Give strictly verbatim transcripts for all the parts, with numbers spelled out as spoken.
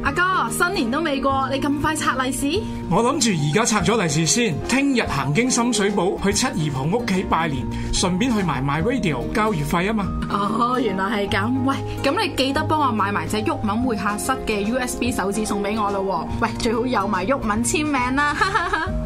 阿哥，新年都未過，你咁快拆利是？ 我諗住而家拆咗利是先，聽日行經深水埗去七姨婆屋企拜年，順便去埋 MyRadio 交月費啊嘛。 哦，原來係咁。喂，咁你記得幫我買埋隻毓民會客室嘅 U S B 手指送俾我咯。喂，最好有埋毓民簽名啦，哈哈哈。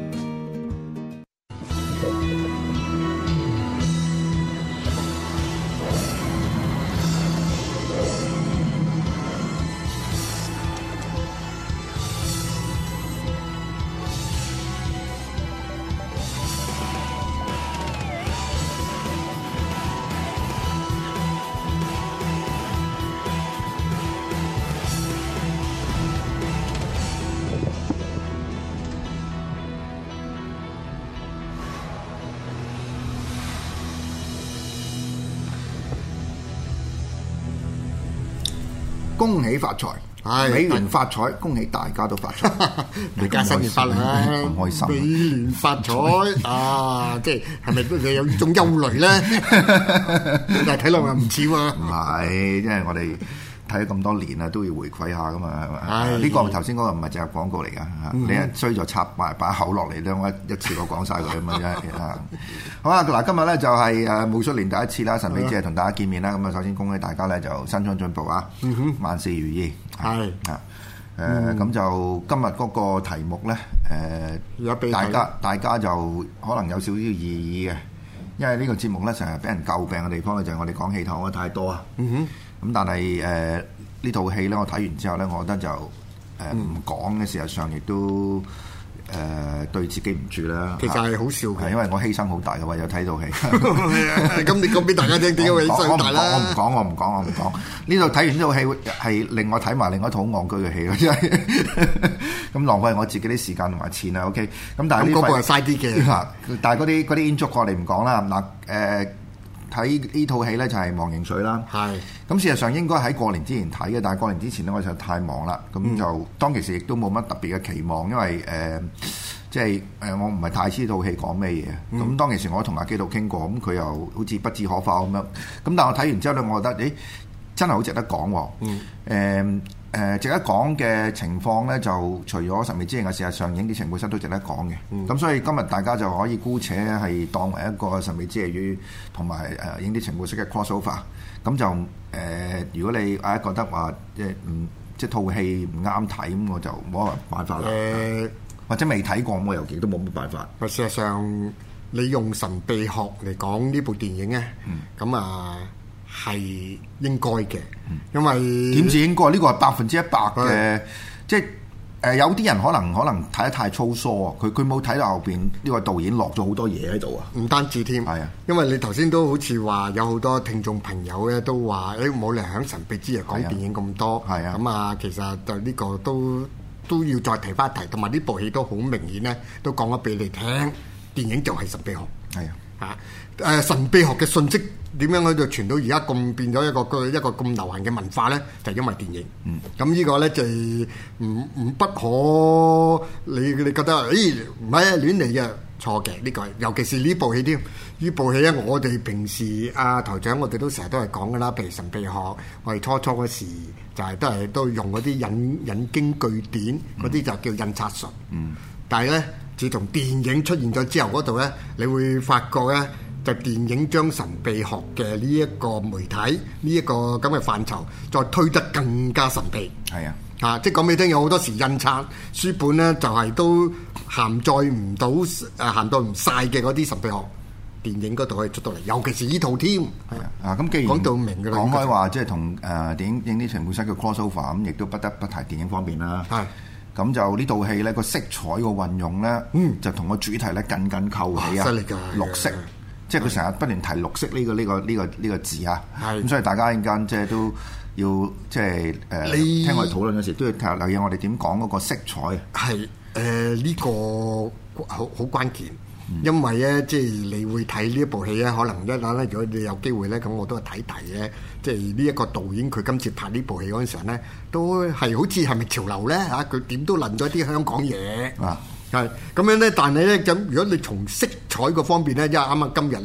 恭喜發財，美元發財，恭喜大家都發財， 大家新年快樂啦！ 咁開心， 美元發財啊！即係係咪都有呢種憂慮咧？但係睇落又唔似喎。 唔係，因為我哋睇咗咁多年啦，都要回饋下噶嘛，係咪？呢個頭先嗰個唔係淨係廣告嚟㗎嚇，你一衰咗插埋把口落嚟咧，我一次過講晒佢啊嘛，真係啊！好啊，嗱，今日咧就係誒戊戌年第一次啦，神秘之夜同大家見面啦。咁啊，首先恭喜大家咧就新春進步啊，萬事如意。 係啊，誒咁就今日嗰個題目咧誒，大家大家就可能有少少異議嘅，因為呢個節目咧成日俾人詬病嘅地方咧就係我哋講戲頭太多啊。嗯哼。咁但係誒呢套戲咧，我睇完之後咧，我覺得就誒唔講嘅，事實上亦都誒對自己唔住啦。 其實係好笑嘅， 因為我犧牲好大嘅，為咗睇套戲。 咁你講俾大家聽點解會犧牲大啦？ 我唔講，我唔講，我唔講。呢度睇完呢套戲係令我睇埋另外一套好戇居嘅戲咯，真係咁浪費我自己啲時間同埋錢啊。OK，咁但係呢個係嘥啲嘅。 但係嗰啲嗰啲 in joke 我哋唔講啦。嗱誒。睇呢套戲咧就係《忘形水》啦，係咁事實上應該喺過年之前睇嘅，但係過年之前咧我就太忙啦，咁、嗯、就當其時亦都冇乜特別嘅期望，因為誒、呃、即係誒、呃、我唔係太知套戲講咩嘢，咁、嗯、當其時我同阿基度傾過，咁佢又好似不置可否咁樣，咁但係我睇完之後咧，我覺得誒真係好值得講喎，誒、嗯。呃誒、呃、值得講嘅情況咧，就除咗神秘之夜嘅事實上，影碟情報室都值得講嘅。咁、嗯、所以今日大家就可以姑且係當為一個神秘之夜與同埋誒影碟情報室嘅 crossover。咁就誒、呃，如果你啊覺得話即係唔即係套戲唔啱睇，咁我就冇乜辦法啦。誒、呃、或者未睇過，我又亦都冇乜辦法。 事實上，你用神秘學嚟講呢部電影咧，咁、嗯、啊。係應該嘅，因為點至應該？呢、這個係百分之一百嘅，即係誒、呃、有啲人可能可能睇得太粗疏啊！佢佢冇睇到後邊呢、這個導演落咗好多嘢喺度啊！ 唔單止添，係啊，因為你頭先都好似話有好多聽眾朋友咧都話誒冇理由響神秘之夜講電影咁多，係啊，咁啊其實就呢個都都要再提翻提，同埋呢部戲都好明顯咧，都講咗俾你聽，電影就係神秘學，係啊。啊！誒神秘學嘅信息點樣喺度傳到而家咁變咗一個個一個咁流行嘅文化咧？就係、因為電影。嗯。咁呢個咧就唔唔不可你你覺得誒唔係啊亂嚟嘅錯嘅呢個，尤其是呢部戲添。呢部戲咧，我哋平時啊台長我哋都成日都係講噶啦，譬如神秘學，我哋初初嗰時就係、係、都係都用嗰啲引引經據典嗰啲、嗯、就叫印刷術。嗯。但係咧。自從電影出現咗之後嗰度咧，你會發覺咧，就電影將神秘學嘅呢一個媒體呢一、這個咁嘅範疇，再推得更加神秘。係啊，啊，即係講俾你聽，有好多時印刷書本咧，就係、是、都涵蓋唔到誒，涵蓋唔晒嘅嗰啲神秘學，電影嗰度可以出到嚟，尤其是呢套添。係啊，啊咁既然講到明嘅啦，講開話即係同誒電影影啲情報室嘅 crossover，咁亦都不得不提電影方面啦。係。咁就呢套戲咧個色彩個運用咧，嗯、就同個主題咧緊緊扣起啊！綠色，即係佢成日不斷提綠色呢、這個呢、這個呢、這個呢、這個字啊！咁所以大家陣間即係都要即係誒、呃、聽我哋討論嘅時都要睇下留意我哋點講嗰個色彩。係誒呢個好好關鍵。因為咧，即係你會睇呢一部戲咧，可能一陣咧，如果你有機會咧，咁我都係睇題嘅。即係呢一個導演，佢今次拍呢部戲嗰陣時候咧，都係好似係咪潮流咧嚇？佢點都論咗啲香港嘢啊，係咁樣咧。但係咧，咁如果你從色彩個方面咧，因為啱啱今日咧，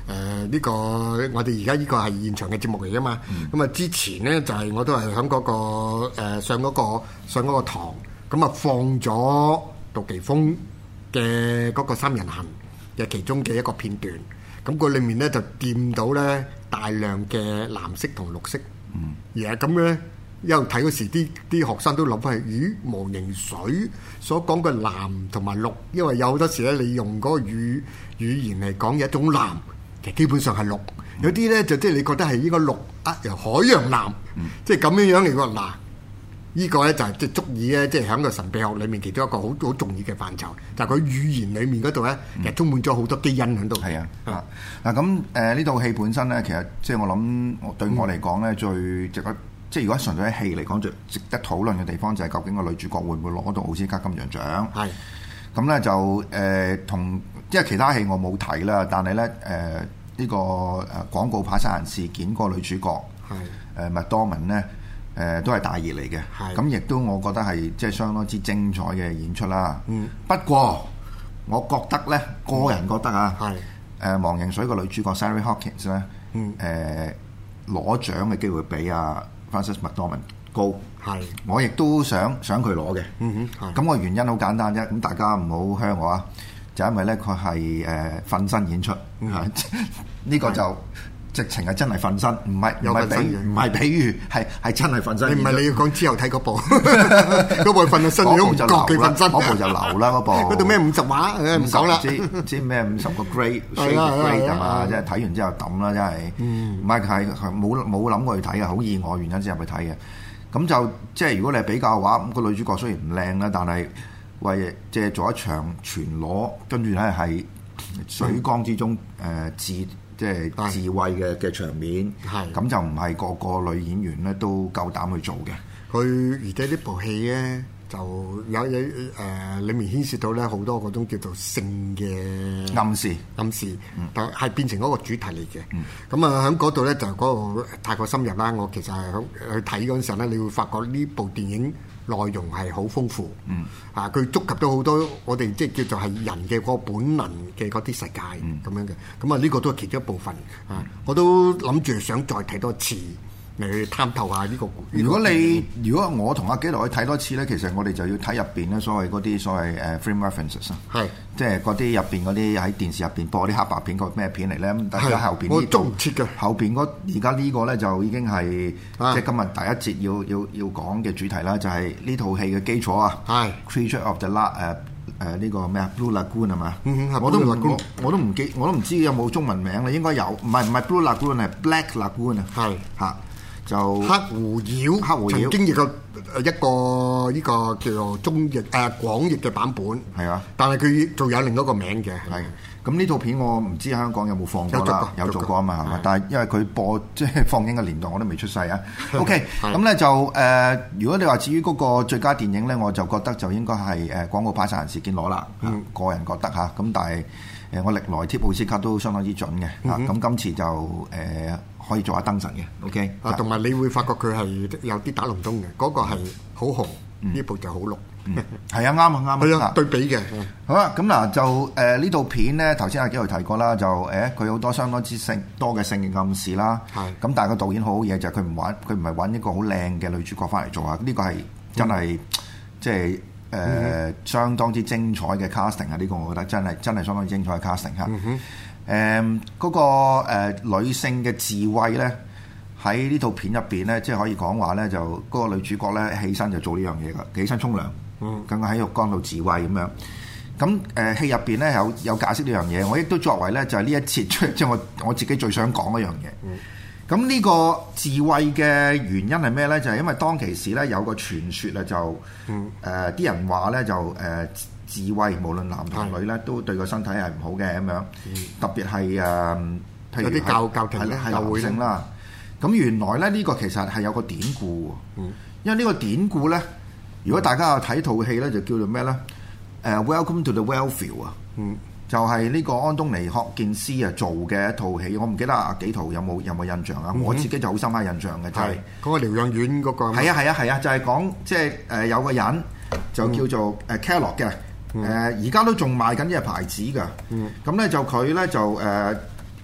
誒呢個我哋而家呢個係現場嘅節目嚟㗎嘛。咁啊、嗯、之前咧就係、是、我都係喺嗰個、呃、上嗰、嗰個上嗰個堂，咁啊放咗杜琪峰嘅嗰個三人行嘅其中嘅一個片段。咁佢裏面咧就掂到咧大量嘅藍色同綠色，嗯、而係咁咧一路睇嗰時，啲啲學生都諗翻係，咦，忘形水所講嘅藍同埋綠，因為有好多時咧你用嗰個語語言嚟講嘅一種藍，其實基本上係綠。嗯、有啲咧就即係你覺得係呢個綠啊，由海洋藍，嗯、即係咁樣樣嚟講嗱。呢個咧就係即係足以咧，即係喺個神秘學裏面其中一個好好重要嘅範疇，就係佢語言裡面嗰度咧，其實充滿咗好多基因喺度。係啊，嗱咁誒呢套戲本身咧，其實即係我諗對我嚟講咧，最值得即係如果純粹喺戲嚟講，最值得討論嘅地方就係究竟個女主角會唔會攞到奧斯卡金像獎？係咁咧就誒同即係其他戲我冇睇啦，但係咧誒呢個誒廣告牌殺人事件個女主角係誒麥多文咧。誒、呃、都係大熱嚟嘅，咁亦的都我覺得係即係相當之精彩嘅演出啦。嗯、不過我覺得咧，個人覺得啊，誒的、呃《忘形水》個女主角 Sally Hawkins 咧，誒攞獎嘅機會比阿 Frances McDormand 高。係的，我亦都想想佢攞嘅。嗯哼，咁個原因好簡單啫，咁大家唔好香我啊，就因為咧佢係誒瞓身演出，呢、嗯、個就。直情係真係瞓身，唔係唔係比唔係比喻，係係真係瞓身。你唔係你要講之後睇嗰部，嗰部瞓咗身，你都唔覺佢瞓身。嗰部就流啦，嗰部。嗰度咩五十話？誒唔講啦。知知咩五十個 grade shade grade 係嘛？即係睇完之後抌啦，真係。唔係係冇冇諗過去睇嘅，好意外原因先入去睇嘅。咁就即係如果你係比較嘅話，咁個女主角雖然唔靚啦，但係為即係做一場全裸，跟住咧係水缸之中誒自。即係智慧嘅嘅場面，咁的就唔係個個女演員咧都夠膽去做嘅。佢而且呢部戲咧就有有誒，裡、呃、面牽涉到咧好多嗰種叫做性嘅暗示，暗示，嗯、但係變成嗰個主題嚟嘅。咁啊喺嗰度咧就嗰個太過深入啦。我其實係去睇嗰陣時咧，你會發覺呢部電影內容係好豐富，嗯、啊，佢觸及到好多我哋即係叫做係人嘅個本能嘅嗰啲世界咁、嗯、樣嘅，咁啊呢個都係其中一部分，啊，我都諗住想再睇多次嚟去探透下呢、呢個。如果你如果我同阿紀陶去睇多次咧，其實我哋就要睇入邊咧所謂嗰啲所謂誒 frame references 啊是，係即係嗰啲入邊嗰啲喺電視入邊播啲黑白片個咩片嚟咧？咁大家後邊我捉唔切嘅後邊嗰而家呢個咧就已經係是即係今日第一節要要要講嘅主題啦，就係呢套戲嘅基礎啊，係是 Creature of the La 誒誒呢個咩啊 Blue Lagoon 係嘛？嗯嗯，我都唔我我都唔記我都唔知有冇中文名啦，應該有，唔係唔係 Blue Lagoon 係 Black Lagoon 啊，係嚇。就黑狐妖，黑狐妖曾經亦個誒一個呢個叫做中譯誒廣譯嘅版本，係啊，但係佢仲有另一個名嘅。係咁呢套片我唔知香港有冇放過啦，有做過啊嘛，係嘛？但係因為佢播即係放映嘅年代我都未出世啊。OK，咁咧就誒，如果你話至於嗰個最佳電影咧，我就覺得就應該係誒廣告牌殺人事件攞啦。嗯，個人覺得嚇，咁但係誒我歷來貼奧斯卡都相當之準嘅嚇，咁今次就誒。可以做下燈神嘅 ，OK 啊，同埋你會發覺佢係有啲打龍通嘅，嗰、那個係好紅，呢、嗯、部就好綠，係、嗯、啊，啱啊，啱啊，對比嘅。好啦，咁嗱就誒呢套片咧，頭先阿紀陶提過啦，就誒佢好多相當之性多嘅性嘅暗示啦，係咁的，但係個導演好好嘢就係佢唔玩，佢唔係揾一個好靚嘅女主角翻嚟做啊，呢、這個係真係、嗯、即係誒、呃嗯、相當之精彩嘅 casting 啊！呢、這個我覺得真係真係相當之精彩嘅 casting 嚇。嗯誒嗰、嗯那個、呃、女性嘅智慧咧，喺呢套片入邊咧，即係可以講話咧，就嗰、那個女主角咧起身就做呢樣嘢噶，起身沖涼，嗯，咁喺浴缸度自慰咁樣。咁誒、呃、戲入邊咧有有解釋呢樣嘢，我亦都作為咧就係、是、呢一節出，即係我我自己最想講一樣嘢。咁呢、嗯、個自慰嘅原因係咩咧？就係、是、因為當其時咧有個傳説啊，就誒啲、嗯呃、人話咧就誒。呃自慰無論男同女咧，都對個身體係唔好嘅咁樣，特別係誒，譬如啲教教廷咧係男性啦。咁原來咧呢個其實係有個典故，因為呢個典故咧，如果大家有睇套戲咧，就叫做咩咧？誒，Welcome to the Wellfield 啊，就係呢個安東尼霍建斯啊做嘅一套戲。我唔記得阿紀陶有冇有冇印象啊？我自己就好深刻印象嘅，就係嗰個療養院嗰個。係啊係啊係啊，就係講即係誒有個人就叫做誒 Kellogg 嘅。誒而家都仲賣緊呢個牌子㗎，咁咧、嗯、就佢咧就誒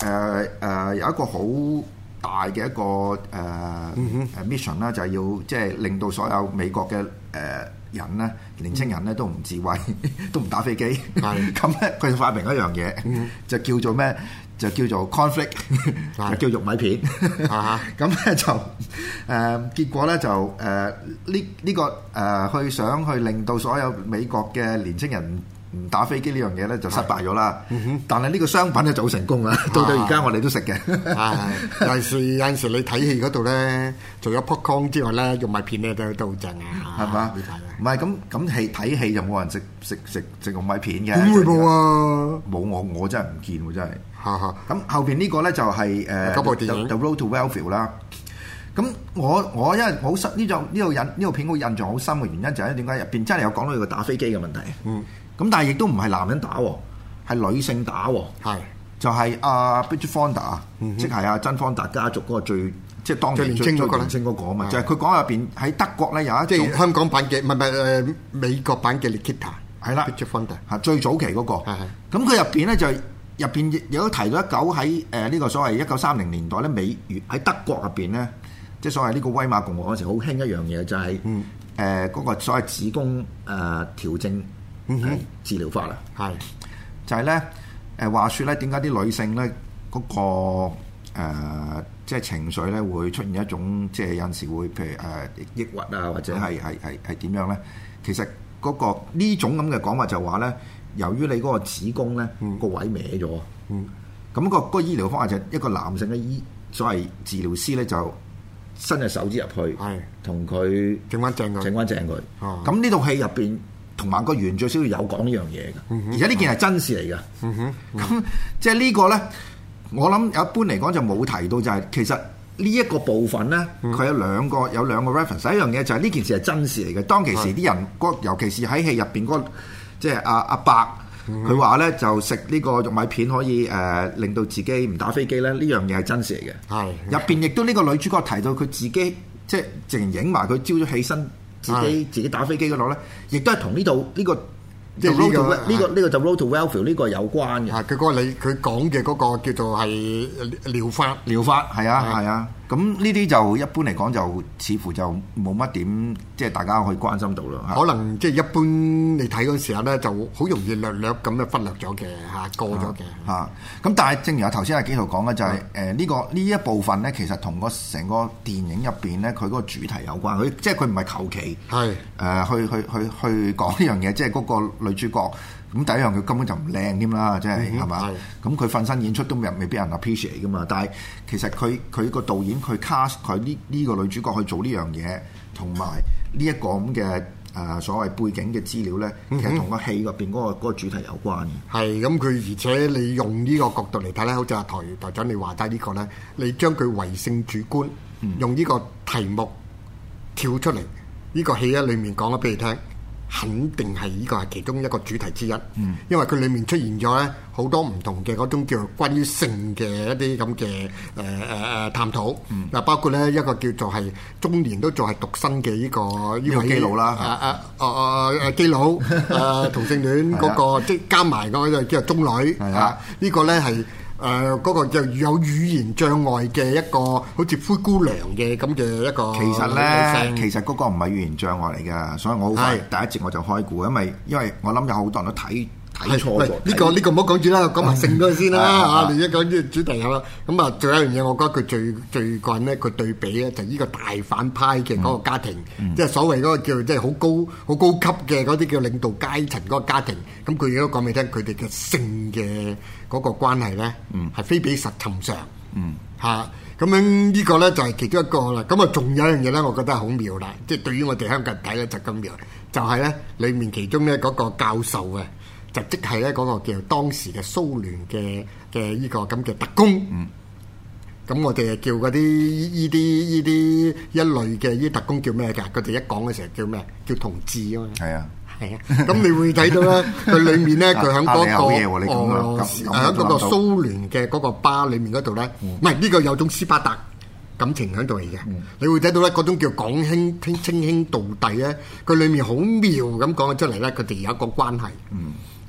誒誒有一個好大嘅一個誒誒、呃嗯、mission 啦，就係要即係令到所有美國嘅誒、呃、人咧，年青人咧都唔自衛，都唔打飛機。係咁咧，佢就發明一樣嘢，嗯、就叫做咩？就叫做 conflict，就叫玉米片。咁咧就誒、呃、結果咧就誒呢呢個誒、呃、去想去令到所有美國嘅年青人唔打飛機呢樣嘢咧就失敗咗啦。但係呢個商品咧就好成功啦。到到而家我哋都食嘅。 有陣時有陣時你睇戲嗰度咧，除咗 popcorn 之外咧，玉米片咧都都好正啊。 係嘛？唔係咁咁戲睇戲就冇人食食食食玉米片嘅。 點會冇啊？ 冇我我真係唔見喎，真係。咁後邊呢個咧就係誒《The Road to Wellville》啦。咁我我因為好深呢種呢個印呢個片好印象好深嘅原因就係點解入邊真係有講到佢打飛機嘅問題。嗯。咁但係亦都唔係男人打喎，係女性打喎。係。就係阿 Bridget Fonda，即係阿珍芳達家族嗰個最即係當年最最年青嗰個啊嘛。就係佢講入邊喺德國咧有一種香港版嘅唔係唔係誒美國版嘅 Nikita。 係啦 Bridget Fonda 係最早期嗰個。係係。咁佢入邊咧就入邊有提到一九喺誒呢個所謂一九三零年代咧，美越喺德國入邊咧，即係所謂呢個威瑪共和嗰時好興一樣嘢，就係誒嗰個所謂子宮誒、呃、調整、呃、治療法啦。係、嗯、就係咧誒話説咧，點解啲女性咧嗰、那個、呃、即係情緒咧會出現一種即係有陣時會譬如誒、呃、抑鬱啊，或者係係係係點樣咧？其實嗰、那個呢種咁嘅講法就話咧。由於你嗰個子宮咧個位歪咗，咁、嗯那個嗰、那個醫療方法就係一個男性嘅醫所謂治療師咧就伸隻手指入去，同佢整翻正佢，整翻正佢。咁呢套戲入邊同埋個原著小説有講呢樣嘢嘅，嗯、而且呢件係真事嚟嘅。咁、嗯嗯、即係呢個咧，我諗一般嚟講就冇提到，就係其實呢一個部分咧，佢、嗯、有兩個有兩個 reference。一樣嘢就係呢件事係真事嚟嘅。當其時啲人，尤其是喺戲入邊嗰。即係阿阿伯，佢話咧就食呢個玉米片可以誒、呃、令到自己唔打飛機咧，呢樣嘢係真事嚟嘅。係入邊亦都呢個女主角提到佢自己即係淨影埋佢朝早起身自己自己打飛機嗰度咧，亦都係同呢度呢個即係呢個呢個呢個就 Road to Wellville 呢個有關嘅。係佢嗰個你佢講嘅嗰個叫做係療法療法係啊係啊。咁呢啲就一般嚟講就似乎就冇乜點，即係大家可以關心到咯。可能即係一般你睇嗰時候咧，就好容易略略咁樣忽略咗嘅嚇，過咗嘅嚇。咁但係正如阿頭先阿紀陶講嘅，就係誒呢個呢一部分咧，其實同個成個電影入邊咧，佢嗰個主題有關。佢即係佢唔係求其係誒去去去去講呢樣嘢，即係嗰個女主角。咁第一樣佢根本就唔靚添啦，即係係嘛？咁佢瞓身演出都未未必人 appreciate 噶嘛。但係其實佢佢個導演佢 cast 佢呢呢個女主角去做呢樣嘢，同埋呢一個咁嘅誒所謂背景嘅資料咧，其實同個戲入邊嗰個嗰個主題有關嘅。係咁，佢而且你用呢個角度嚟睇咧，好似阿台台長你話齋呢個咧，你將佢唯性主觀，嗯、用呢個題目跳出嚟，呢、呢個戲喺裡面講咗俾你聽。肯定係呢個係其中一個主題之一，嗯、因為佢裡面出現咗咧好多唔同嘅嗰種叫做關於性嘅一啲咁嘅誒誒誒探討，嗱、嗯、包括咧一個叫做係中年都仲係獨身嘅呢、呢個呢個基佬啦，啊啊啊啊啊基佬啊同性戀嗰、嗰個即係加埋嗰個叫做中女，啊呢、呢個咧係。誒嗰、呃那個就有語言障礙嘅一個好似灰姑娘嘅咁嘅一個，其實咧，其實嗰個唔係語言障礙嚟㗎，所以我好快第一節我就開估，因為因為我諗有好多人都睇睇錯咗。呢、這個呢、這個唔好講住啦，講埋性嗰先啦嚇。你一講呢個主題係嘛，咁啊，仲有一樣嘢，我覺得佢最最近咧，佢對比咧就呢個大反派嘅嗰個家庭，嗯、即係所謂嗰個叫即係好高好高級嘅嗰啲叫領導階層嗰個家庭，咁佢亦都講俾你聽，佢哋嘅性嘅。嗰個關係咧，係、嗯、非比實尋常，嚇咁、嗯啊、樣呢個咧就係其中一個啦。咁啊，仲有一樣嘢咧，我覺得係好妙啦，即係對於我哋香港人睇咧就咁妙，就係咧裡面其中咧嗰個教授嘅，就即係咧嗰個叫當時嘅蘇聯嘅嘅呢個咁嘅特工。咁、嗯、我哋叫嗰啲依啲依啲一類嘅依特工叫咩㗎？佢哋一講嘅時候叫咩？叫同志啊嘛。係啊。係啊，咁你會睇到咧，佢裏面咧，佢喺嗰個俄羅斯，喺嗰個蘇聯嘅嗰個巴裏面嗰度咧，唔係呢個有種斯巴達感情喺度嚟嘅。嗯、你會睇到咧，嗰種叫講兄稱稱兄道弟咧，佢裏面好妙咁講咗出嚟咧，佢哋有一個關係。嗯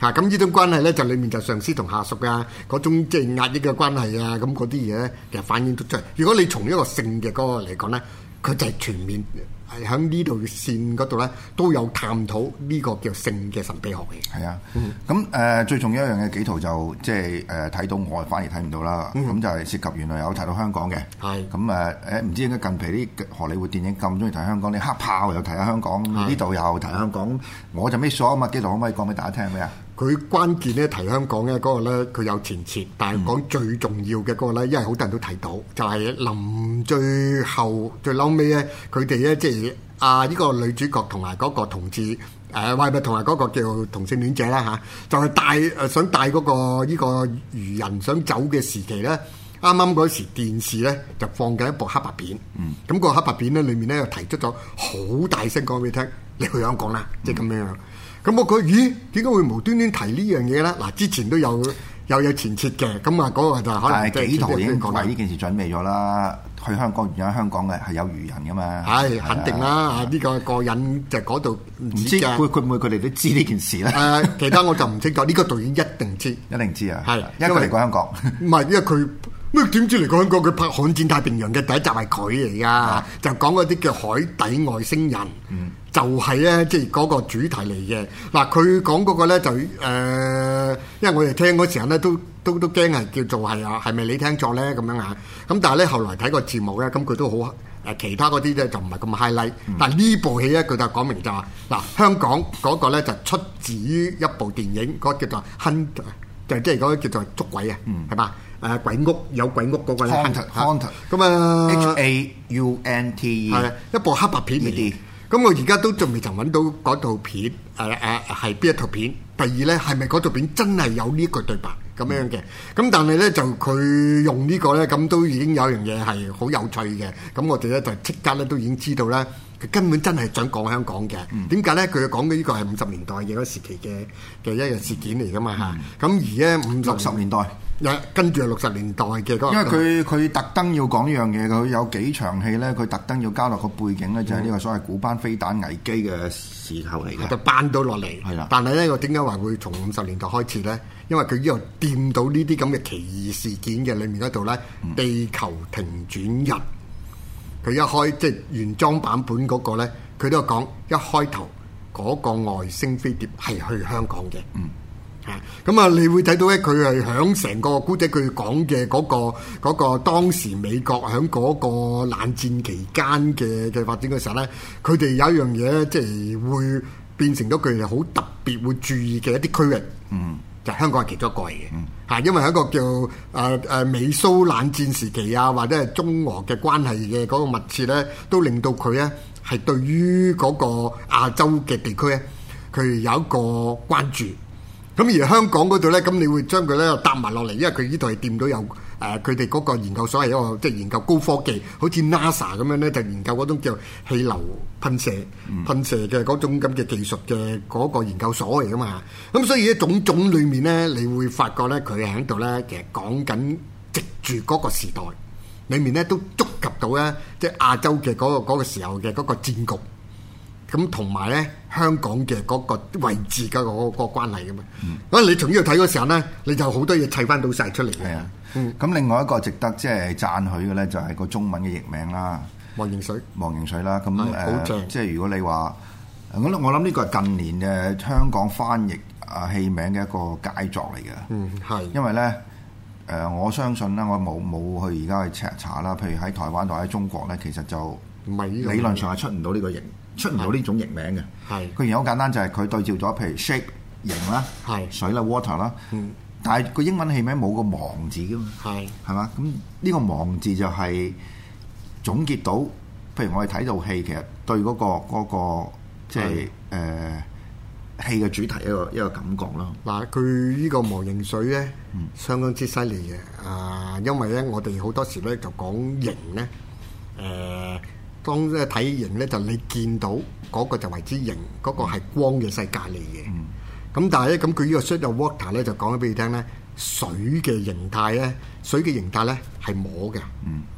嚇咁呢種關係咧，就裡面就上司同下屬啊嗰種即係壓抑嘅關係啊，咁嗰啲嘢咧，其實反映到出嚟。如果你從一個性嘅嗰個嚟講咧，佢就係全面係喺呢度線嗰度咧，都有探討呢個叫性嘅神秘學嘅。 係啊，咁誒、呃、最重要一樣嘅幾圖就即係誒睇到我反而睇唔到啦。咁、嗯、就係涉及原來有提到香港嘅。係咁誒誒，唔知點解近期啲荷里活電影咁中意提香港？你黑豹又提下香港，呢度又提香港，我就咩所啊嘛？幾圖可唔可以講俾大家聽咩啊？ 佢關鍵咧提香港咧嗰個咧，佢有前設，但係講最重要嘅嗰個咧，因為好多人都睇到，就係、是、臨最後最嬲尾咧，佢哋咧即係啊呢、這個女主角同埋嗰個同志誒，或者同埋嗰個叫同性戀者啦嚇、啊，就係、是、帶誒、呃、想帶嗰、那個呢、這個漁人想走嘅時期咧，啱啱嗰時電視咧就放緊一部黑白片，咁、嗯、個黑白片咧裡面咧又提出咗好大聲講俾你聽，你去香港啦，即係咁樣樣。咁我覺得咦，點解會無端端提呢樣嘢咧？嗱，之前都有有有前設嘅，咁啊嗰個就可能係幾圖已經為呢件事準備咗啦。去香港原因香港嘅係有漁人噶嘛，係肯定啦。啊呢個個人就嗰度唔知嘅， 會會唔會佢哋都知呢件事咧？ 誒，其他我就唔清楚。呢個導演一定知， 一定知啊。 係， 因為佢嚟過香港， 唔係因為佢。咩點知嚟講香港佢拍《悍戰太平洋》嘅第一集係佢嚟㗎，啊、就講嗰啲叫海底外星人，嗯、就係咧即係嗰個主題嚟嘅。嗱，佢講嗰個咧就誒、呃，因為我哋聽嗰時候咧都都都驚係叫做係啊，係咪你聽錯咧咁樣啊？咁但係咧後來睇個字幕咧，咁佢都好誒，其他嗰啲咧就唔係咁 highlight。嗯、但係呢部戲咧佢就講明就話嗱，香港嗰個咧就出自於一部電影，嗰、嗰個叫做 Hunt，就即係嗰個叫做捉鬼啊，係嘛、嗯？誒、呃、鬼屋有鬼屋嗰個咧 Haunted， 咁啊 H A U N T E 係一部黑白片嚟嘅。咁我而家都仲未曾揾到嗰套片，誒誒係邊一套片？第二咧係咪嗰套片真係有呢個對白咁樣嘅？咁、嗯、但係咧就佢用個呢個咧，咁都已經有樣嘢係好有趣嘅。咁我哋咧就即刻咧都已經知道咧，佢根本真係想講香港嘅。點解咧？佢講嘅呢個係五十年代嘅嗰時期嘅嘅一日事件嚟㗎嘛嚇。咁、嗯、而咧五六十年代。跟住係六十年代嘅嗰個， 因為佢佢特登要講呢樣嘢，佢有幾場戲咧，佢特登要交落個背景咧，就係呢個所謂古班飛彈危機嘅時候嚟嘅， 就搬到落嚟。係啦，但係咧，我點解話會從五十年代開始咧？因為佢呢度掂到呢啲咁嘅奇異事件嘅裏面嗰度咧，嗯、地球停轉日，佢一開即係原裝版本嗰個咧，佢都有講一開頭嗰個外星飛碟係去香港嘅。嗯。啊，咁啊，你會睇到咧，佢係響成個古仔佢講嘅嗰個嗰個當時美國響嗰個冷戰期間嘅嘅發展嘅時候咧，佢哋有一樣嘢咧，即係會變成咗佢哋好特別會注意嘅一啲區域。嗯，就香港係其中一個嚟嘅。嗯，嚇，因為係一個叫誒誒、呃、美蘇冷戰時期啊，或者係中俄嘅關係嘅嗰個密切咧，都令到佢咧係對於嗰個亞洲嘅地區咧，佢有一個關注。咁而香港嗰度咧，咁你會將佢咧搭埋落嚟，因為佢呢度係掂到有誒，佢哋嗰個研究所係一個即係研究高科技，好似 NASA 咁樣咧，就研究嗰種叫氣流噴射、嗯、噴射嘅嗰種咁嘅技術嘅嗰個研究所嚟噶嘛。咁所以喺種種裏面咧，你會發覺咧，佢喺度咧，其實講緊藉住嗰個時代裏面咧，都觸及到咧，即係亞洲嘅嗰個嗰個時候嘅嗰個戰局。咁同埋咧，香港嘅嗰個位置嘅嗰個關係噶嘛，咁、嗯、你從呢度睇嗰時候咧，你就好多嘢砌翻到晒出嚟嘅。係啊，咁、 嗯、另外一個值得即係讚許嘅咧，就係個中文嘅譯名啦， 忘形水， 忘形水啦。咁誒， 好正、 即係如果你話，我我諗呢個係近年嘅香港翻譯啊戲名嘅一個佳作嚟嘅。嗯，係。因為咧，誒、呃、我相信咧，我冇冇去而家去查查啦。譬如喺台灣或者喺中國咧，其實就唔係理論上係出唔到呢個型。出唔到呢種譯名嘅，係佢原因好簡單，就係佢對照咗，譬如 shape 型啦，係水啦 water 啦，嗯，但係個英文戲名冇個忘字噶嘛，係係嘛？咁呢個忘字就係總結到，譬如我哋睇到戲，其實對嗰個嗰個即係誒戲嘅主題一個一個感覺咯。 嗱，佢呢個忘形水咧，嗯，相當之犀利嘅，啊，因為咧我哋好多時咧就講型咧，誒。當咧睇形咧，就你見到嗰個就為之形，嗰、嗰個係光嘅世界嚟嘅。咁、嗯、但係咧，咁佢呢個 Shape of Water 咧就講咗俾你聽咧，水嘅形態咧，水嘅形態咧係摸嘅。嗯，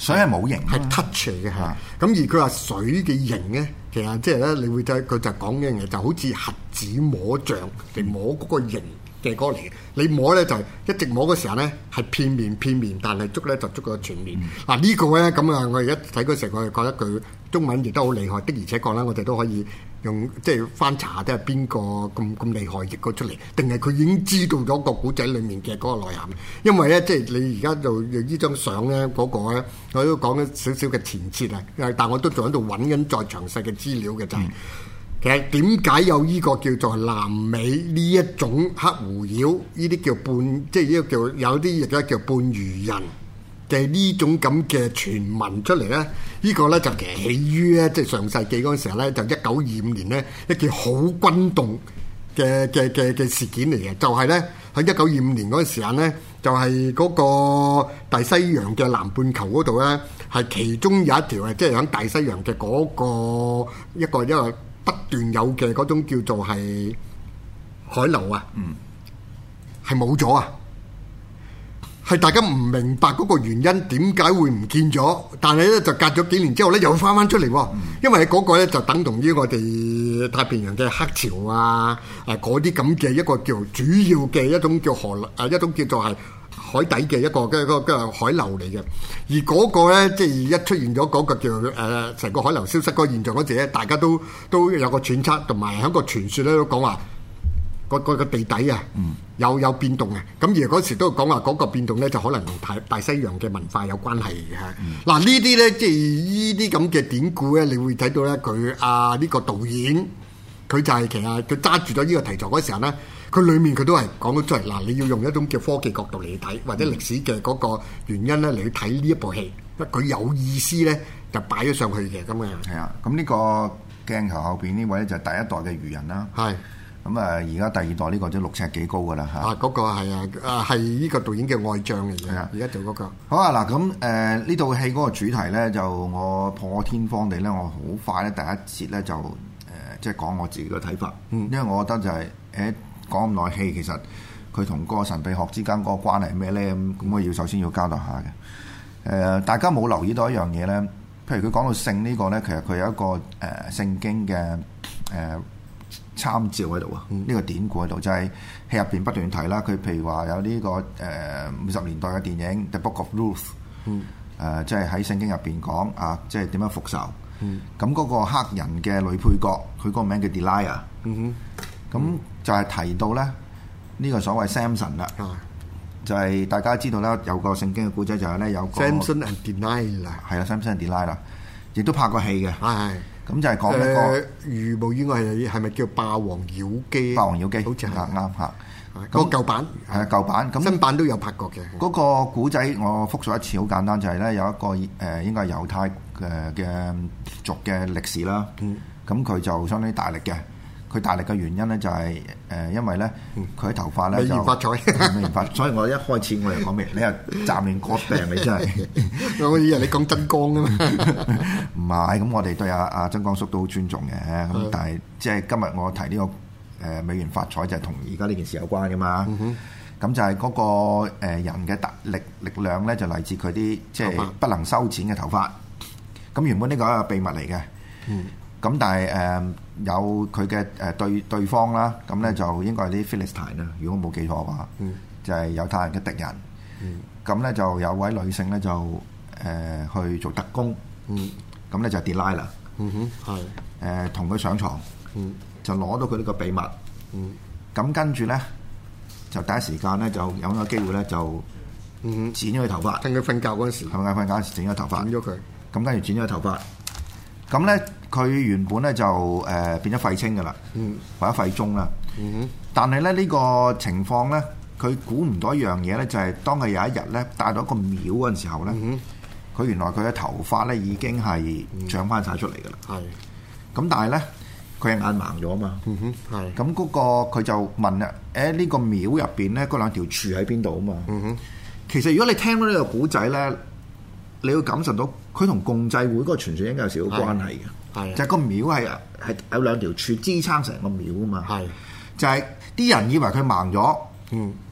水係冇形， 係 touch 嚟嘅嚇。咁而佢話水嘅形咧，其實即係咧，你會睇佢就講一樣嘢，就好似核子摸象嚟摸嗰個形嘅嗰個嚟嘅。你摸咧就一直摸嘅時候咧係片面片面，但係捉咧就捉個全面。嗱、嗯、呢個咧咁啊，我哋一睇嗰時我哋覺得佢中文亦都好厲害的，而且確咧我哋都可以用即係翻查下，即係邊個咁咁厲害譯過出嚟，定係佢已經知道咗個古仔裡面嘅嗰個內涵。因為咧即係你而家就用呢張相咧嗰個咧，我都講咗少少嘅前設啊，但我都仲喺度揾緊再詳細嘅資料嘅就係、是。嗯其實點解有呢個叫做南美呢一種黑狐妖？呢啲叫半，即係呢個叫有啲亦都叫半魚人嘅呢種咁嘅傳聞出嚟咧？呢、這個咧就其實起於咧，即係上世紀嗰陣時候咧，就一九二五年咧一件好轟動嘅嘅嘅嘅事件嚟嘅，就係咧喺一九二五年嗰陣時間咧，就係、是、嗰個大西洋嘅南半球嗰度咧，係其中有一條係即係喺大西洋嘅嗰個一個一個。一個不斷有嘅嗰種叫做係海流啊，係冇咗啊，係大家唔明白嗰個原因點解會唔見咗，但係咧就隔咗幾年之後咧又翻翻出嚟喎，因為嗰個咧就等同於我哋太平洋嘅黑潮啊，誒嗰啲咁嘅一個叫主要嘅一種叫河誒一種叫做係海底嘅一個嘅一個嘅海流嚟嘅，而嗰個咧即係一出現咗嗰個叫誒成、呃、個海流消失嗰個現象嗰時咧，大家都都有個揣測，同埋喺個傳說咧都講話個個個地底啊有有變動啊，咁而嗰時都講話嗰個變動咧就可能同大大西洋嘅文化有關係嘅嚇。嗱、嗯、呢啲咧即係呢啲咁嘅典故咧，你會睇到咧佢啊呢、呢個導演佢就係其實佢揸住咗呢個題材嗰時候咧。佢裡面佢都係講咗出嚟，嗱你要用一種叫科技角度嚟睇，或者歷史嘅嗰個原因咧嚟去睇呢一部戲，佢有意思咧就擺咗上去嘅咁嘅。係啊， 咁呢個鏡頭後邊呢位咧就係第一代嘅魚人啦。係。咁啊，而家第二代呢個就六尺幾高噶啦嚇。啊， 嗰、嗰個係啊，啊係呢個導演嘅愛將嚟嘅。係啊，而家做嗰個。 好啊，嗱咁誒呢套戲嗰個主題咧，就我破天荒地咧，我好快咧第一節咧就誒、呃、即係講我自己嘅睇法。嗯。因為我覺得就係、是、誒。講咁耐戲，其實佢同個神秘學之間嗰個關係係咩咧？咁咁我要首先要交代下嘅。誒、呃，大家冇留意到一樣嘢咧，譬如佢講到性呢個咧，其實佢有一個誒、呃、聖經嘅誒、呃、參照喺度啊，呢、嗯、個典故喺度，就係戲入邊不斷提啦。佢譬如話有呢、這個誒五十年代嘅電影《The Book of Ruth》，嗯，誒即係喺聖經入邊講啊，即係點樣復仇。嗯，咁嗰個黑人嘅女配角，佢嗰個名叫 Delilah。嗯哼。咁就係提到咧呢、這個所謂 Samson 啦、啊，就係、是、大家知道啦，有個聖經嘅故仔就係咧有個 Samson and Delilah 啦， 係啊 Samson and Delilah啦，亦都拍過戲嘅，係咁就係講一個如無意外係係咪叫霸王妖姬？ 霸王妖姬好似係啱嚇， 嗰個舊版係啊舊版，咁新版都有拍過嘅。 嗰個古仔我複述一次，好簡單，就係、是、咧有一個誒、呃、應該係猶太嘅嘅族嘅歷史啦，咁、嗯、佢就相當於大力嘅。佢大力嘅原因咧就係、是、誒、呃，因為咧佢啲頭髮咧就發財， 未發，所以我一開始我又講咩？你係暫亂割病，你真係我以為你講真光啊嘛， 唔係咁，我哋對阿阿曾光叔都好尊重嘅，咁但係即係今日我提呢、這個誒、呃、美元發財就係同而家呢件事有關噶嘛，咁、嗯、就係嗰個誒人嘅特力力量咧就嚟自佢啲即係不能收錢嘅頭髮，咁原本呢個係一個秘密嚟嘅。嗯咁但係誒、呃、有佢嘅誒對對方啦，咁咧就應該係啲 Philistine 啦，如果冇記錯嘅話，嗯、就係猶太人嘅敵人。咁、嗯、咧就有位女性咧就誒、呃、去做特工，咁咧、嗯、就 Delilah 啦，誒同佢上床，嗯、就攞到佢呢個秘密。咁、嗯、跟住咧就第一時間咧就有咗機會咧就剪咗佢頭髮。 趁佢瞓覺嗰陣時， 係咪瞓覺嗰時剪咗頭髮？ 剪咗佢。咁跟住剪咗佢頭髮。咁咧，佢原本咧就誒、呃、變咗廢青㗎啦，嗯、或者廢中啦。嗯、但係咧呢、呢個情況咧，佢估唔到一樣嘢咧，就係、是、當佢有一日咧帶到一個廟嗰陣時候咧，佢、嗯、原來佢嘅頭髮咧已經係長翻晒出嚟㗎啦。係、嗯。咁但係咧，佢係眼盲咗啊嘛。係、嗯。咁嗰個佢就問啊，誒、欸、呢、呢個廟入邊咧嗰兩條柱喺邊度啊嘛？嗯、其實如果你聽到呢個古仔咧，你會感受到佢同共濟會嗰個傳說應該有少少關係嘅，係就係個廟係係有兩條柱支撐成個廟啊嘛，係就係啲人以為佢盲咗，嗯，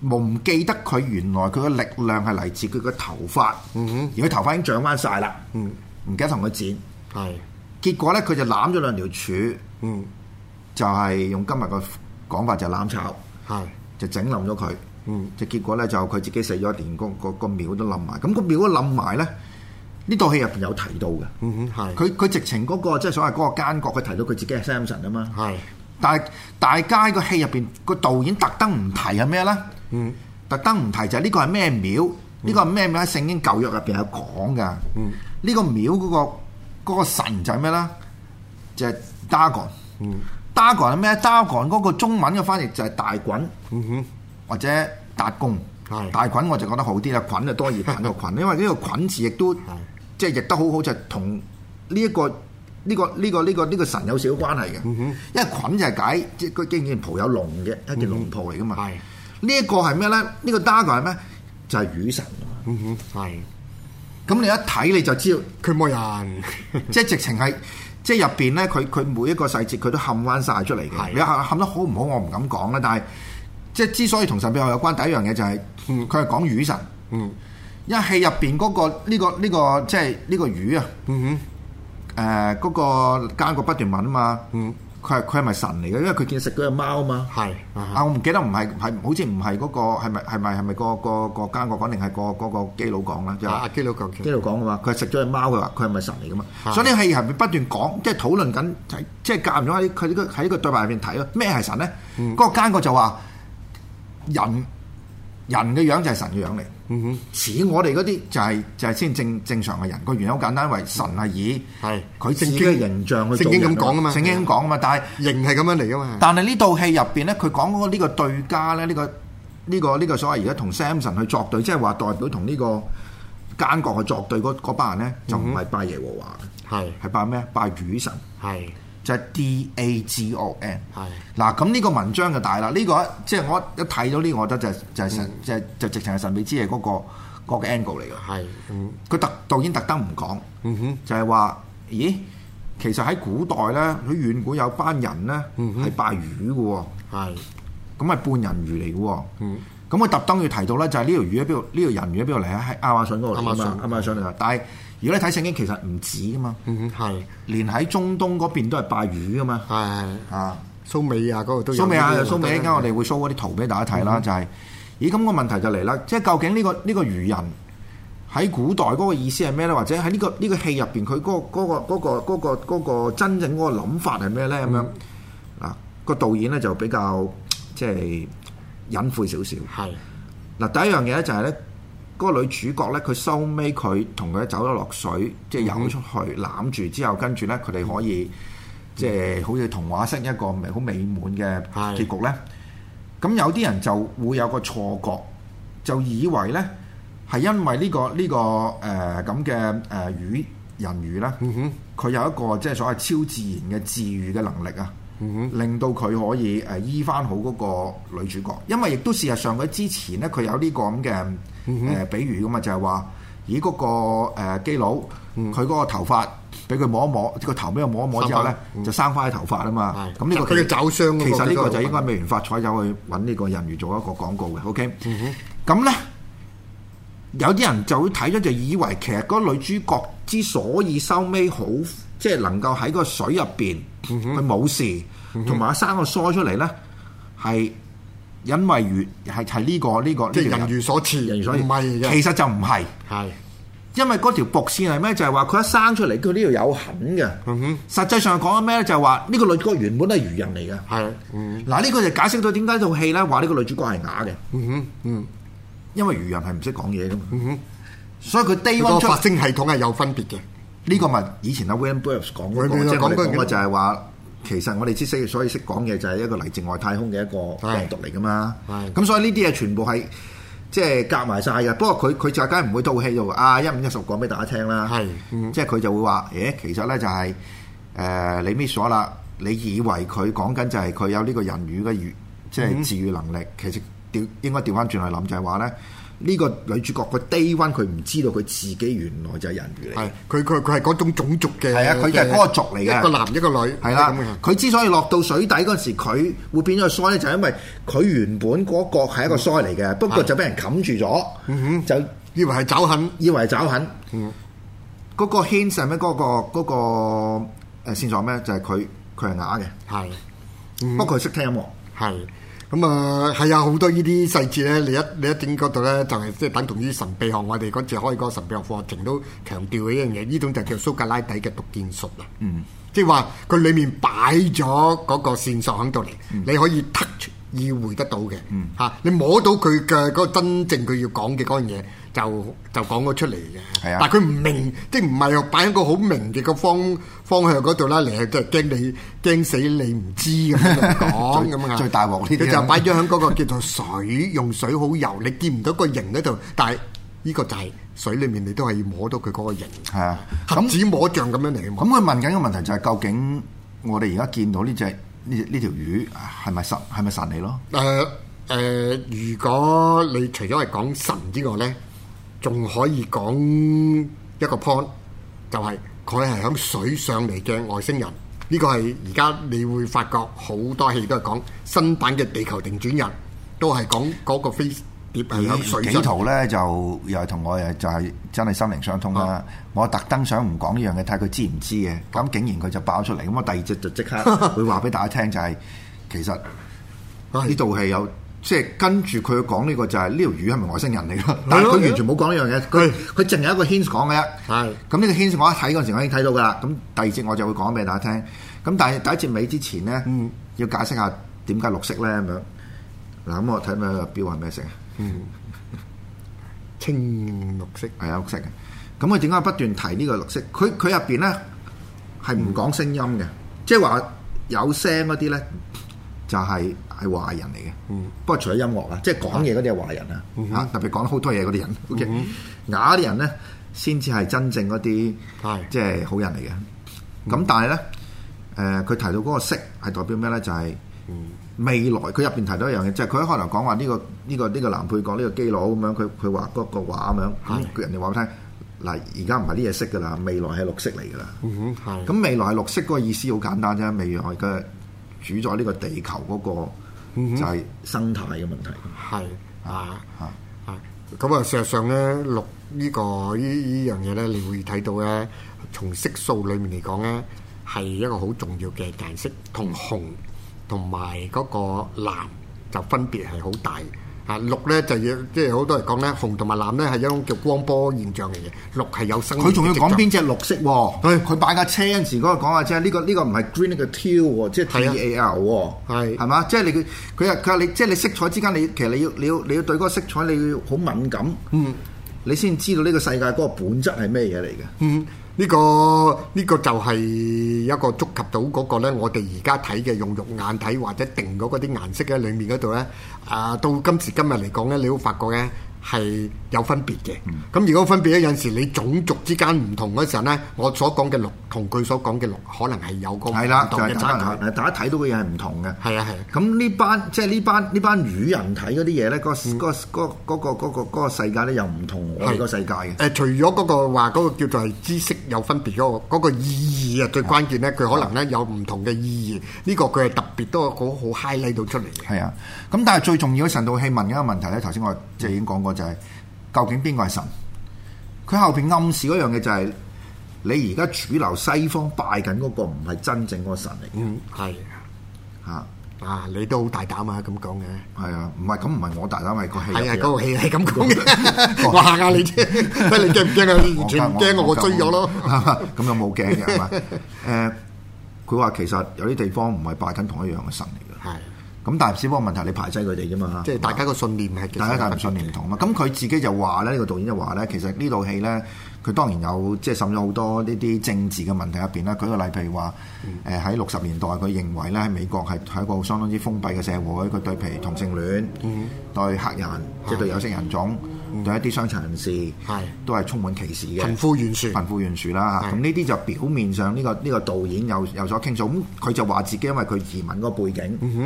唔記得佢原來佢嘅力量係嚟自佢嘅頭髮，嗯哼，而佢頭髮已經長翻晒啦，嗯，唔記得同佢剪，係，結果咧佢就攬咗兩條柱，嗯，就係用今日嘅講法就攬炒，係，就整冧咗佢，嗯，就結果咧就佢自己死咗，連個個個廟都冧埋，咁個廟都冧埋咧，呢套戲入邊有提到嘅，嗯哼，係，佢佢直情嗰個即係所謂嗰個奸角，佢提到佢自己係 Samson 啊嘛，係，但係大家個戲入邊個導演特登唔提係咩咧？嗯，特登唔提就係呢個係咩廟？呢、嗯、個係咩廟？喺聖經舊約入邊有講噶。嗯，呢個廟嗰、嗰個、嗰個神就係咩咧？就係、是、Dagon。嗯 Dagon 係咩 Dagon 嗰個中文嘅翻譯就係大袞。嗯哼，或者達公。係大袞我就覺得好啲啦，袞就多易彈個袞，因為呢個袞字亦都即係譯得好好，就係同呢一個呢、呢個呢、呢個呢、呢個呢、呢個神有少少關係嘅。嗯、哼，因為袞就係解即係佢竟然袍有龍嘅一件龍袍嚟噶嘛。係、嗯。呢一個係咩咧？呢、這個 Dagon 係咩？就係、是、雨神。嗯哼，係。咁你一睇你就知道佢冇人，即係直情係，即係入邊咧，佢佢每一個細節佢都冚翻晒出嚟嘅。你話冚得好唔好？我唔敢講啦。但係即係之所以同神秘學有關，第一樣嘢就係佢係講雨神。嗯。因為戲入邊嗰個呢、這個呢、這個即係呢個雨啊。嗯哼。誒、呃，嗰、那個奸角不斷問啊嘛。嗯。佢係佢係咪神嚟嘅？因為佢見食嗰隻貓啊嘛。係啊，我唔記得唔係係，好似唔係嗰個係咪係咪係咪個個個奸角講定係個嗰個基佬講啦？就係基佬講基佬講嘅嘛。佢係食咗隻貓，佢話佢係咪神嚟嘅嘛？所以呢戲係咪不斷講，即係討論緊，即係間唔中喺佢呢個喺呢個對白入邊睇咯。咩係神咧？嗰、嗯、個奸角就話人人嘅樣就係神嘅樣嚟。嗯哼，似我哋嗰啲就係、是、就係、是、先正正常嘅人。個原因好簡單，因為神係以係佢自己嘅形象去做人。聖經咁講啊嘛，聖經咁講啊嘛。但係形係咁樣嚟噶嘛。但係呢套戲入邊咧，佢講嗰個呢個對家咧，呢、這個呢、這個呢、這個所謂而家同 Samson 去作對，即係話代表同呢個奸角去作對嗰班人咧，就唔係拜耶和華嘅，係、嗯、係拜咩？拜雨神，係就係、是、D A G O N。係嗱，咁呢個文章就大啦。呢、這個即係我一睇到呢個，我覺得就就係神，就係、是、就直情係神秘之夜嗰、那個嗰、那個 angle 嚟嘅。係，嗯，佢特導演特登唔講，嗯哼，就係、是、話，咦，其實喺古代咧，喺遠古有班人咧係、嗯、拜魚嘅喎，係，咁係半人魚嚟嘅喎，嗯，咁佢特登要提到咧，就係呢條魚喺邊度？呢條人魚喺邊度嚟啊？喺亞馬遜嗰度嚟啊嘛，亞馬遜嚟啊，但係。如果你睇聖經，其實唔止噶嘛，嗯係，連喺中東嗰邊都係拜魚噶嘛，係啊，蘇美亞嗰度都有蘇美亞，蘇美一陣間我哋會 show 嗰啲圖俾大家睇啦，就係、是，咦咁、那個問題就嚟啦，即係究竟呢、這個呢、這個魚人喺古代嗰個意思係咩咧？或者喺呢、這個呢、這個戲入邊佢嗰個嗰、那個嗰、那個嗰、那個那個那個真正嗰個諗法係咩咧？咁、嗯、樣嗱，個導演咧就比較即係隱晦少少，係嗱第一樣嘢咧就係咧。嗰、那個女主角咧，佢收尾佢同佢走咗落水，即係游出去攬住之後，跟住咧佢哋可以即係好似童話式一個好美滿嘅結局咧。咁有啲人就會有個錯覺，就以為咧係因為呢、這個呢、這個誒咁嘅誒魚人魚咧，佢、嗯、有一個即係所謂超自然嘅治癒嘅能力啊。嗯、令到佢可以誒醫翻好嗰個女主角，因為亦都事實上佢之前咧佢有呢個咁嘅誒比喻噶嘛，就係話以嗰個誒基佬佢嗰個頭髮俾佢摸一摸，個頭俾佢摸一摸之後咧、嗯、就生翻啲頭髮啊嘛。咁呢個佢嘅爪傷，其實呢個就應該美源髮彩走去揾呢個人魚做一個廣告嘅。OK，咁、嗯、咧有啲人就會睇咗就以為其實嗰個女主角之所以收尾好，即係能夠喺個水入邊佢冇事。同埋生個腮出嚟咧，係因為魚係係呢個呢、呢個即係人魚所賜，人魚所賜唔係嘅，其實就唔係，係因為嗰條伏線係咩？就係話佢一生出嚟，佢呢度有痕嘅。嗯哼，實際上講緊咩咧？就係話呢個女主角原本係魚人嚟嘅。係，嗯，嗱呢個就解釋到點解套戲咧話呢個女主角係啞嘅。嗯哼，嗯，因為魚人係唔識講嘢噶嘛。嗯哼，所以佢低溫出發聲系統係有分別嘅。呢、嗯呢個咪以前阿 William Burroughs 講嗰個，即係我哋講嘅就係話。其實我哋知識，所以識講嘢就係一個嚟自外太空嘅一個病毒嚟噶嘛。咁所以呢啲嘢全部係即係夾埋晒嘅。不過佢佢就梗係唔會套戲度啊一五一十講俾大家聽啦。嗯、即係佢就會話：誒，其實咧就係、是、誒、呃、你 miss 咗啦。你以為佢講緊就係佢有呢個人魚嘅魚，即係治癒能力。嗯、其實調應該調翻轉嚟諗就係話咧， 呢個女主角個 day one 佢唔知道佢自己原來就係人魚嚟。 係佢佢佢係嗰種種族嘅。 係啊，佢就係嗰個族嚟嘅。 一個男一個女。 係啦，佢之所以落到水底嗰陣時，佢會變咗個腮咧，就係因為佢原本嗰個係一個腮嚟嘅，不過就俾人冚住咗， 嗯、 就以為係爪痕， 以為係爪痕。 嗯， 嗰個 hint 係咩？嗰個嗰個誒線索咩？就係佢佢係啞嘅。 係， 不過佢識聽音樂。 係。咁啊，係啊，好多呢啲細節咧，你一你一整嗰度咧，就係即係等同於神秘學。我哋嗰次開嗰個神秘學課程都強調嘅一樣嘢，呢種就叫蘇格拉底嘅讀見術啦。嗯，即係話佢裡面擺咗嗰個線索喺度嚟，嗯、你可以 touch 意會得到嘅。嗯，嚇、啊，你摸到佢嘅嗰個真正佢要講嘅嗰樣嘢，就就講咗出嚟嘅。係啊，但係佢唔明，即係唔係擺喺個好明嘅個方方向嗰度啦，嚟係即係驚你驚死你唔知咁樣講咁啊！ 最大鑊呢啲， 佢就擺咗喺嗰個叫做水，用水好油，你見唔到個形嗰度，但係呢個就係水裡面你都係要摸到佢嗰個形。係啊，盒子摸象咁樣嚟。 咁佢問緊嘅問題就係究竟我哋而家見到呢隻呢呢條魚係咪神係咪神嚟咯？ 誒誒、呃呃，如果你除咗係講神之外咧，仲可以講一個 point，就係佢係響水上嚟嘅外星人。呢、這個係而家你會發覺好多戲都係講新版嘅《地球定轉人》，都係講嗰個飛碟係響水上。 幾圖咧就又係同我誒就係真係心靈相通啦。啊、我特登想唔講呢樣嘢，睇下佢知唔知嘅。咁竟然佢就爆出嚟，咁我第二隻就即刻會話俾大家聽，就係、是、其實呢度係有。即係跟住佢講呢個就係呢條魚係咪外星人嚟㗎？但係佢完全冇講呢樣嘢，佢佢淨係一個 hint 講嘅啫。係咁呢個 hint 我一睇嗰陣時我已經睇到㗎啦。咁第二節我就會講俾大家聽。咁但係第一節尾之前咧，嗯、要解釋下點解綠色咧咁樣。嗱咁我睇下個標係咩色啊？嗯， 青綠色係啊，綠色嘅。咁佢點解不斷提呢個綠色？佢佢入邊咧係唔講聲音嘅，即係話有聲嗰啲咧就係、係。係壞人嚟嘅，嗯、不過除咗音樂啊，即係講嘢嗰啲係壞人啊，嚇、嗯、特別講好多嘢嗰啲人，OK，啞啲人咧先至係真正嗰啲，即係好人嚟嘅。咁、嗯、但係咧，誒、呃、佢提到嗰個色係代表咩咧？就係、是、未來佢入邊提到一樣嘢，即係佢一開頭講話呢個呢、呢個呢、呢個男配角呢、呢個基佬咁樣，佢佢話嗰個畫咁樣，咁是人哋話俾我聽，嗱而家唔係呢嘢色噶啦，未來係綠色嚟噶啦。咁、嗯、未來係綠色嗰個意思好簡單啫，未來嘅主宰呢個地球嗰、嗰個。就係生態嘅問題。 係啊啊啊！咁啊，事實上咧，綠呢個呢呢樣嘢咧，你會睇到咧，從色素裡面嚟講咧，係一個好重要嘅顏色，同紅同埋嗰個藍就分別係好大。啊，綠咧就要即係好多人講咧，紅同埋藍咧係一種叫光波現象嚟嘅。綠係有生命。佢仲要講邊隻綠色喎？佢佢擺架車嗰陣時嗰個講話啫，呢個呢個唔係 green 呢個 teal 喎，即係 T A L 喎，係係嘛？即係你佢佢佢話你即係你色彩之間，你其實你要你要你要對嗰個色彩你要好敏感，嗯，你先知道呢個世界嗰個本質係咩嘢嚟嘅，嗯。呢、這個呢、這個就係一個觸及到嗰個咧，我哋而家睇嘅用肉眼睇或者定咗嗰啲顏色喺裡面嗰度咧，啊到今時今日嚟講咧，你會發覺咧係有分別嘅。咁、嗯、如果分別咧，有陣時你種族之間唔同嗰陣咧，我所講嘅綠同佢所講嘅綠可能係有個唔同嘅差距。大家睇到嘅嘢係唔同嘅。係啊係。咁呢班即係呢班呢班魚人睇嗰啲嘢咧，嗰、嗯、嗰、嗰個嗰、嗰個嗰、嗰個嗰個世界咧又唔同我哋個世界嘅。誒、呃，除咗嗰個話嗰個叫做係知識有分別嗰、嗰個嗰個意義啊，最關鍵咧，佢可能咧有唔同嘅意義。呢、呢個佢係特別都好好 highlight 到出嚟嘅。係啊。咁但係最重要嘅神道戲問嘅一個問題咧，頭先我即係已經講過。就係究竟邊個係神？佢後邊暗示嗰樣嘢就係你而家主流西方拜緊嗰個唔係真正嗰個神嚟嘅。嗯，係啊啊！你都好大膽啊，咁講嘅。係啊，唔係咁唔係我大膽，係個戲。係啊，嗰個戲係咁講嘅。我嚇下你啫，睇你驚唔驚啊？完全唔驚，我追咗咯。咁又冇驚嘅係嘛？誒，佢話其實有啲地方唔係拜緊同一樣嘅神嚟嘅。係。咁但係只不過問題，你排擠佢哋啫嘛。即係大家個信念係大家嘅信念唔同嘛。咁佢自己就話咧，呢、呢個導演就話咧，其實呢套戲咧，佢當然有即係滲咗好多呢啲政治嘅問題入邊啦。舉個例，譬如話，誒喺六十年代，佢認為咧喺美國係係一個相當之封閉嘅社會，佢對譬如同性戀、嗯、對黑人，即係、嗯、對有色人種、嗯、對一啲傷殘人士，係、嗯、都係充滿歧視嘅。貧富懸殊，貧富懸殊啦。咁呢啲就表面上呢、呢個呢、呢個導演有有所傾訴。咁佢就話自己因為佢移民嗰個背景。嗯呢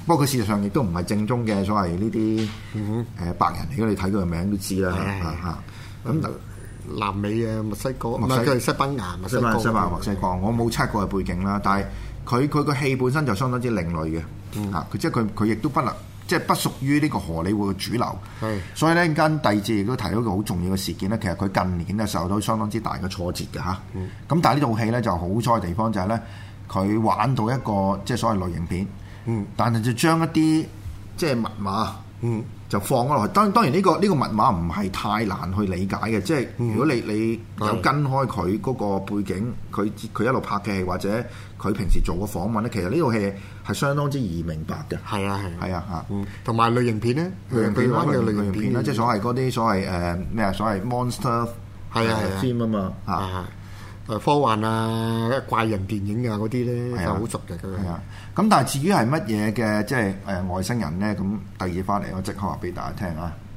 不過佢事實上亦都唔係正宗嘅所謂呢啲誒白人嚟，如果你睇佢個名都知啦嚇。咁南美啊，墨西哥，唔係佢係西班牙、墨西哥、 西班牙、墨西哥，我冇測過佢背景啦，但係佢佢個戲本身就相當之另類嘅嚇。佢即係佢佢亦都不能即係不屬於呢個荷里活嘅主流。係，所以咧間第二節亦都提到一個好重要嘅事件咧，其實佢近年咧受到相當之大嘅挫折嘅嚇。咁但係呢套戲咧就好彩嘅地方就係咧，佢玩到一個即係所謂類型片。嗯，但係就將一啲即係密碼，嗯，就放咗落去。當當然呢個呢個密碼唔係太難去理解嘅，即係如果你你有跟開佢嗰個背景，佢佢一路拍嘅戲或者佢平時做嘅訪問咧，其實呢套戲係相當之易明白嘅。係啊係，係啊嚇，嗯，同埋類型片咧，類型片玩嘅類型片啦，即係所謂嗰啲所謂誒咩啊，所謂 monster 係啊係片啊嘛嚇。誒科幻啊、怪人電影啊嗰啲咧就好熟嘅佢。係啊，咁但係至於係乜嘢嘅即係誒外星人咧？咁第二翻嚟我即刻話俾大家聽啊！